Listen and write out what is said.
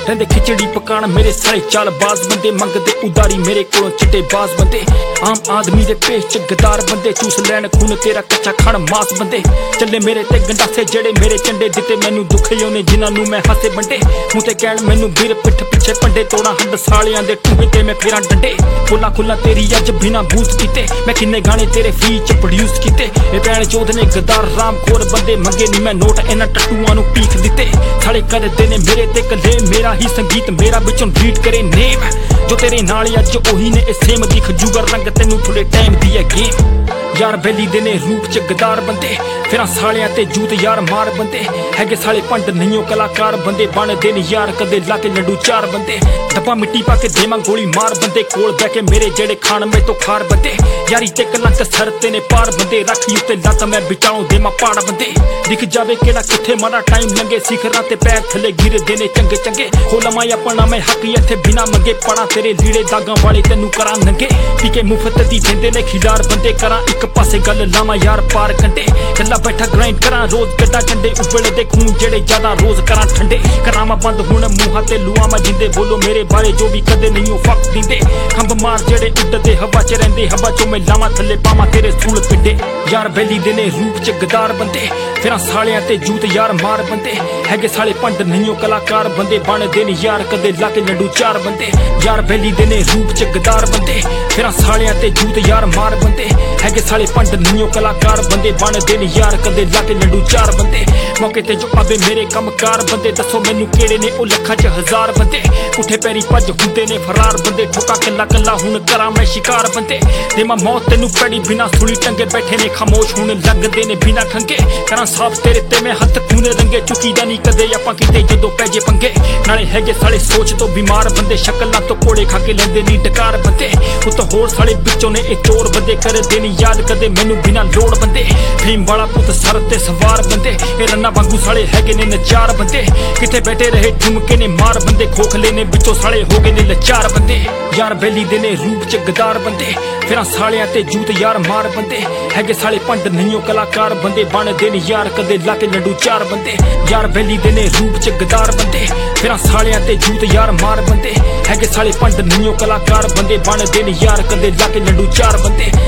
रहंदे खिचड़ी पकाण मेरे साले चालबाज बंदे, मंगदे उदारी मेरे कोलों चिट्टे बाज बंदे। आम आदमी दे पेश च गदार बंदे, चूस लैन खून तेरा कच्चा खाण मास बंदे। चले मेरे ते गंडासे जेड़े मेरे चंडे दिते मैनू दुखे ओने जिन्हां नू मैं हासे बंडे। मूंह ते कहण मैनू वीर पिठ पिछे पंडे, तोड़ा हंड सालियां दे टूहे ते मैं फेरां डंडे। खुला खुला तेरी अज बिना बूथ कीते, मैं किन्ने गाने तेरे फ्री च प्रोड्यूस कीते। ए भैन चौथ ने गदार राम खोर बंदे, मंगे नी मैं नोट इन्हां टट्टूआं नू पीख दिते। साले करदे ने मेरे ते कले मेरा ही संगीत, मेरा विचों रीड करे नेम जो तेरे नाल अज ओही ने सेम दिख जूगा रंग तेनू थोड़े टाइम दी है गेम। यार बैली दे ने रूप च गदार बंदे, फिर सालियां ते जूत यार मार बंदे। हैगे साले पंड नहीं कलाकार बंदे, बनदे ने यार कदे लाके लड्डू चार बंदे। डब्बा मिट्टी पा के देवां गोली मार बंदे, कोल बह के मेरे जेड़े खान में तो खार बंदे। यारी ते कलंक सर ते ने पार बंदे, रखी उत्ते लत मैं बिचाऊं देवां पाड़ बंदे। दिख जावे केड़ा किथे माड़ा टाइम लंगे, सिखरां ते पैर थले गिर देने चंगे चंगे। हो लमा अपना मैं हक इत्थे बिना मंगे, पड़ा तेरे लीड़े दागां वाले तेनू करां नंगे। पी के मुफ्त दी देंदे ने खिलार बंदे, करां एक पासे गल लावा यार पार कंडे। कल्ला बैठा ग्राइंड करां रोज गड्डा चंडे, उबले दे खून जेड़े ज्यादा रोज करां ठंडे। करां बंद हुण मूंहां ते लुआं मैं जिंदे, बोलो मेरे बारे जो भी कदे नहीं हो फक दिंदे। खंभ मार जेड़े उड्डदे हवा च रहिंदे, हवा चों मैं लावां थल्ले पावां तेरे सूल पिंडे। यार बैली दे ने रूप च गदार बंदे, फिर सालियां ते जूत यार मार बंदे। हैगे साले पंड नहीं कलाकार बंदे, बनदे ने यार कदे लाके लड्डू चार बंदे। यार बैली दे ने रूप च गदार बंदे, फिर सालियां ते जूत यार मार बंदे। हैगे साले पंड नहीं कलाकार बंदे, बनदे ने यार कदे लाके लड्डू चार बंदे। मौके ते जो आवे मेरे कमकार बंदे, दसो मैनू केड़े ने ओ लखां च हजार बंदे। पुठे पैरी भज हुंदे ने फरार बंदे, ठोका कल्ला कल्ला हुण करां मैं शिकार बंदे। देवां मौत तेनू पैड़ी बिना सुली टंगे, बैठे ने खामोश हुण लगदे ने बिना खंगे। करां साफ तेरे ते मैं हत्थ खूने रंगे, चुकी दा नहीं कदे आपां किते जदों पै जे पंगे। नाले हैगे साले सोच तो बीमार बंदे, शक्लां तो कोड़े खा के लैंदे नी डकार बंदे। उत्तों होर साले बिचों ने ए चोर बंदे, करदे नी याद कदे मैनू बिना लोड़ बंदे। फेम वाला पुत सर ते सवार बंदे, ए रन्ना वांगू साले हैगे ने नचार बंदे। किथे बैठे रहे ठुमके ने मार बंदे, खोखले ने बिचों साले हो गए ने लचार बंदे। यार बैली दे ने रूप च गदार बंदे, फिर सालियां ते जूत यार मार बंदे। हैगे साले पंड नहीं कलाकार बंदे, बनदे ने यार कदे लाके लड्डू चार बंदे। यार बैली दे ने रूप च गदार बंदे, फिर सालियां ते जूत यार मार बंदे। हैगे साले पंड नहीं कलाकार बंदे, बनदे ने यार कदे लाके लड्डू चार बंदे।